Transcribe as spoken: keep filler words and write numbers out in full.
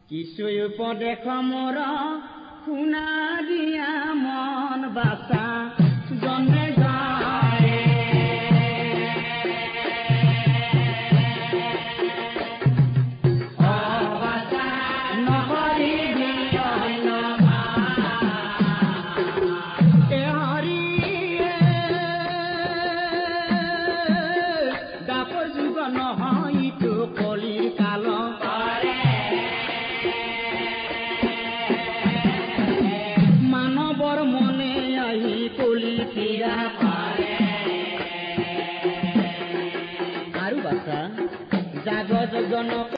কিছু উপদেশ মোৰ শুনা দিয়া মন বাচা জনে যায় আৰু বাছা জাগজ জন